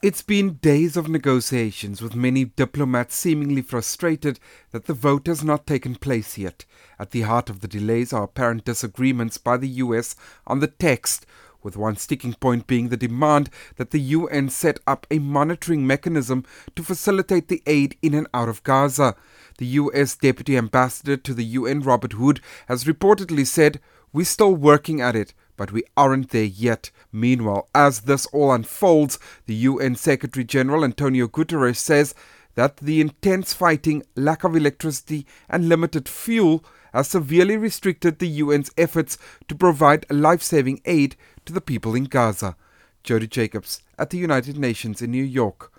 It's been days of negotiations, with many diplomats seemingly frustrated that the vote has not taken place yet. At the heart of the delays are apparent disagreements by the US on the text, with one sticking point being the demand that the UN set up a monitoring mechanism to facilitate the aid in and out of Gaza. The US Deputy Ambassador to the UN, Robert Hood, has reportedly said, "We're still working at it, but we aren't there yet." Meanwhile, as this all unfolds, the UN Secretary General Antonio Guterres says that the intense fighting, lack of electricity and limited fuel has severely restricted the UN's efforts to provide life-saving aid to the people in Gaza. Jody Jacobs at the United Nations in New York.